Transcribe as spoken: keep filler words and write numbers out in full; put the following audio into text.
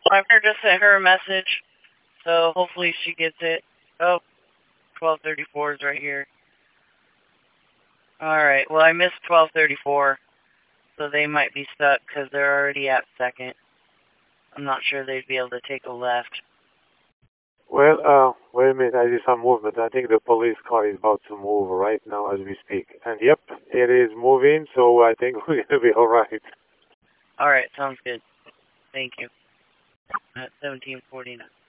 I've just sent her a message, so hopefully she gets it. Oh, twelve thirty-four is right here. Alright, well I missed twelve thirty-four, so they might be stuck because they're already at second. I'm not sure they'd be able to take a left. Well, uh, wait a minute, I see some movement. I think the police car is about to move right now as we speak. And yep, it is moving, so I think we're gonna be alright. Alright, sounds good. Thank you. At seventeen forty-nine.